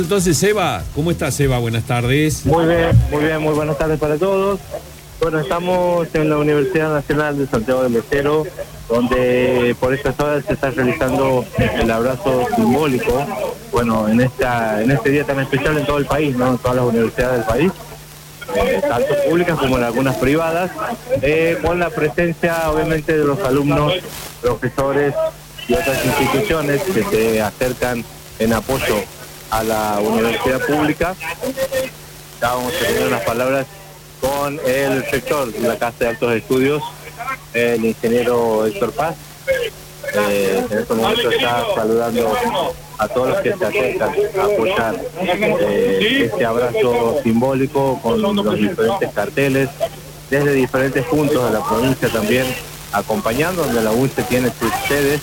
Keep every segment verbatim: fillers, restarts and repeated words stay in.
Entonces, Seba, ¿cómo estás, Seba? Buenas tardes. Muy bien, muy bien, muy buenas tardes para todos. Bueno, estamos en la Universidad Nacional de Santiago del Estero, donde por estas horas se está realizando el abrazo simbólico, bueno, en esta en este día tan especial en todo el país, ¿no? En todas las universidades del país, eh, tanto públicas como en algunas privadas, eh, con la presencia, obviamente, de los alumnos, profesores y otras instituciones que se acercan en apoyo a la universidad pública. Ya vamos a tener unas palabras con el rector de la Casa de Altos Estudios, el ingeniero Héctor Paz. Eh, en este momento está saludando a todos los que se acercan a apoyar eh, este abrazo simbólico con los diferentes carteles, desde diferentes puntos de la provincia también, acompañando, donde la U N C E tiene sus sedes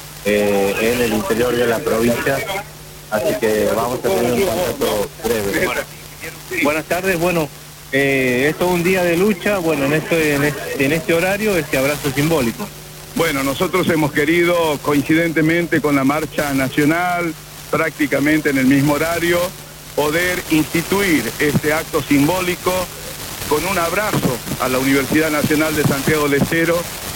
eh, en el interior de la provincia. Así que vamos a tener un contacto breve. Buenas tardes, bueno, eh, esto es un día de lucha, bueno, en este, en este, en este horario, este abrazo simbólico. Bueno, nosotros hemos querido, coincidentemente con la marcha nacional, prácticamente en el mismo horario, poder instituir este acto simbólico con un abrazo a la Universidad Nacional de Santiago del Estero,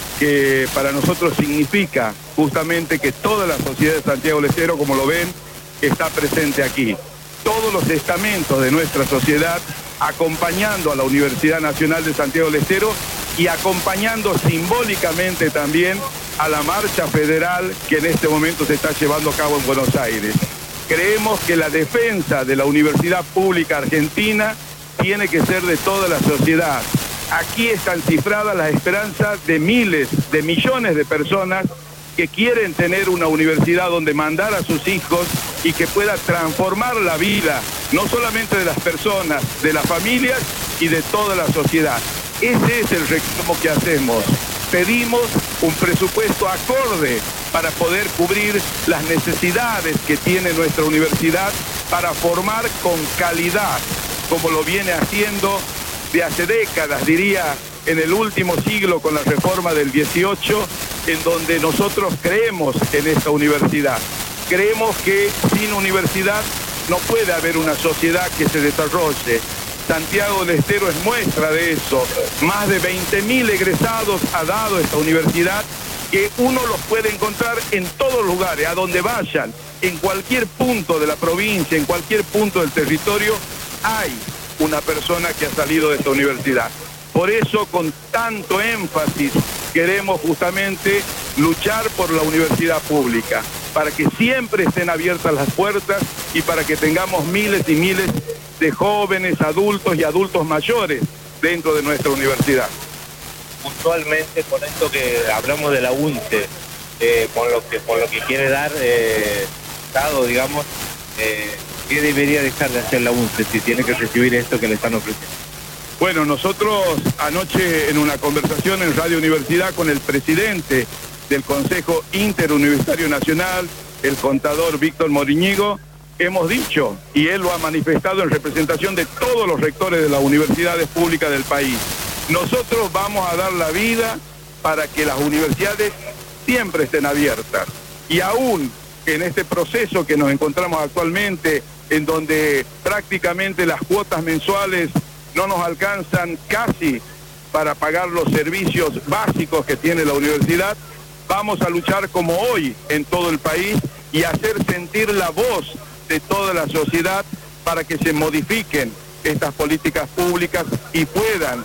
que para nosotros significa justamente que toda la sociedad de Santiago del Estero, como lo ven, está presente aquí. Todos los estamentos de nuestra sociedad acompañando a la Universidad Nacional de Santiago del Estero y acompañando simbólicamente también a la marcha federal que en este momento se está llevando a cabo en Buenos Aires. Creemos que la defensa de la Universidad Pública Argentina tiene que ser de toda la sociedad. Aquí están cifradas las esperanzas de miles, de millones de personas que quieren tener una universidad donde mandar a sus hijos y que pueda transformar la vida, no solamente de las personas, de las familias y de toda la sociedad. Ese es el reclamo que hacemos. Pedimos un presupuesto acorde para poder cubrir las necesidades que tiene nuestra universidad para formar con calidad, como lo viene haciendo de hace décadas, diría, en el último siglo con la reforma del dieciocho, en donde nosotros creemos en esta universidad. Creemos que sin universidad no puede haber una sociedad que se desarrolle. Santiago del Estero es muestra de eso. Más de veinte mil egresados ha dado esta universidad, que uno los puede encontrar en todos lugares, a donde vayan, en cualquier punto de la provincia, en cualquier punto del territorio, hay una persona que ha salido de esta universidad. Por eso, con tanto énfasis, queremos justamente luchar por la universidad pública, para que siempre estén abiertas las puertas y para que tengamos miles y miles de jóvenes, adultos y adultos mayores dentro de nuestra universidad. Puntualmente, con esto que hablamos de la U N C E, eh, con lo que con lo que quiere dar eh, Estado, digamos, eh, ¿qué debería dejar de hacer la U N C E si tiene que recibir esto que le están ofreciendo? Bueno, nosotros anoche en una conversación en Radio Universidad con el presidente del Consejo Interuniversitario Nacional, el contador Víctor Moriñigo, hemos dicho, y él lo ha manifestado en representación de todos los rectores de las universidades públicas del país, nosotros vamos a dar la vida para que las universidades siempre estén abiertas. Y aún en este proceso que nos encontramos actualmente, en donde prácticamente las cuotas mensuales no nos alcanzan casi para pagar los servicios básicos que tiene la universidad, vamos a luchar como hoy en todo el país y hacer sentir la voz de toda la sociedad para que se modifiquen estas políticas públicas y puedan